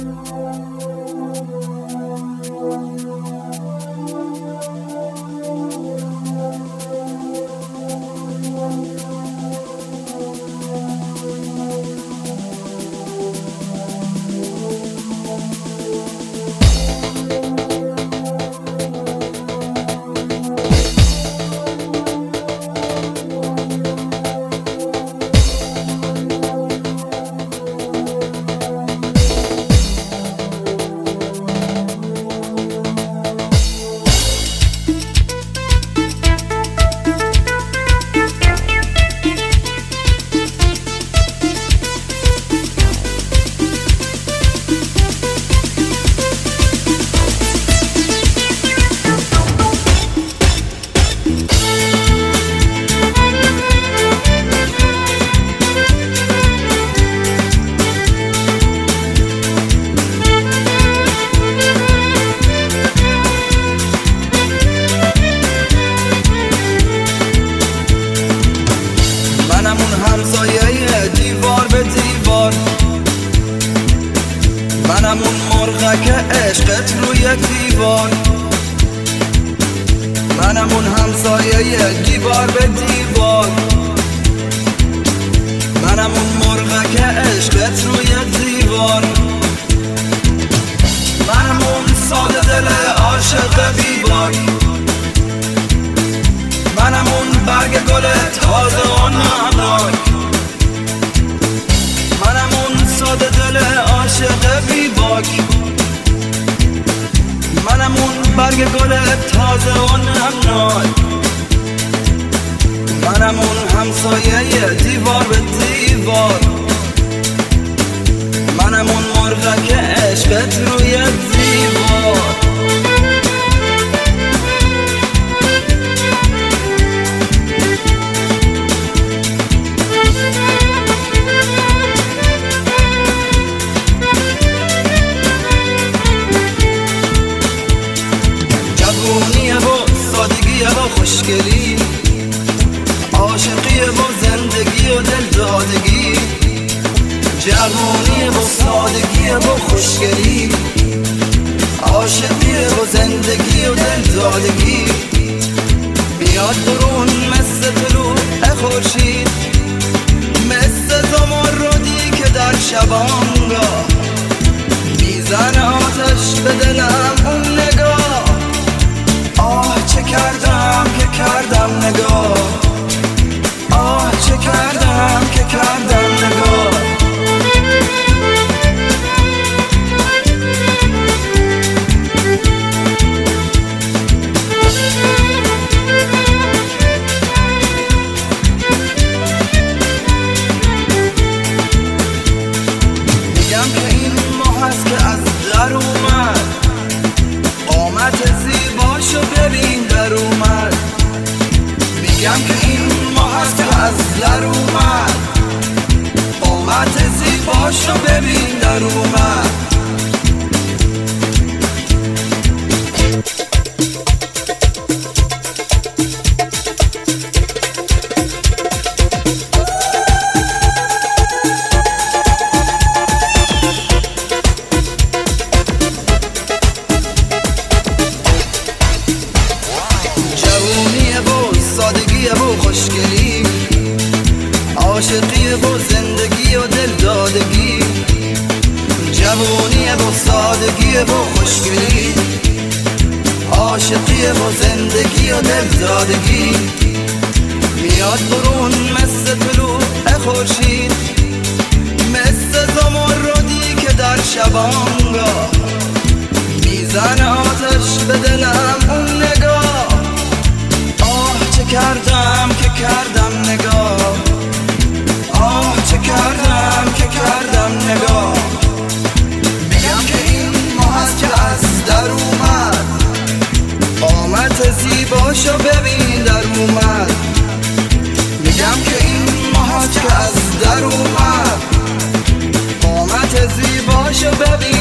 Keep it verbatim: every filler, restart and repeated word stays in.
منم اون مرغک عشقت روی دیوار، منم اون همسایه دیوار به دیوار، منم اون مرغک عشقت روی دیوار، منم اون ساده دل عاشق بیبار، منم اون برگ گل تازه و نمناک، منم اون ساده دل عاشق بیباک، منم اون برگ گل تازه و نمناک، منم اون همسایه دیوار به دیوار، منم اون مرغک عشقت روی دیوار. جوونیه و سادگیه و خوشگلی، عاشقیه و زندگی و دلدادگی، جوونیه و سادگیه و خوشگلی، عاشقیه و زندگی و دلدادگی، بیاد برون مثل طلوع خورشید، مثل زمردی که در شبانگاه میزن آتش به دلم اون نگاه. آه چه کردم که کردم نگاه، آه چه کردم که کردم نگاه. میگم که این ماه هست که از در اومد، قامت زیباشو ببین در اومد. میگم که این ماه هست که از در اومد، قامت زیباشو ببین در اومد. جوونیه و سادگیه و خوشگلی، عاشقیه و زندگی و دلدادگی، جوونیه و سادگیه و خوشگلی، عاشقیه و زندگی و دلدادگی، میاد برون مثل طلوع خورشید، مثل زمردی که در شبانگاه میزن آتش به دلم اون نگاه. آه چه کردم که کردم نگاه، آه چه کردم که کردم نگاه. میگم که این ماه هست که از در اومد، قامت زیباشو ببین در اومد. میگم که این ماه هست که از در اومد، قامت زیباشو ببین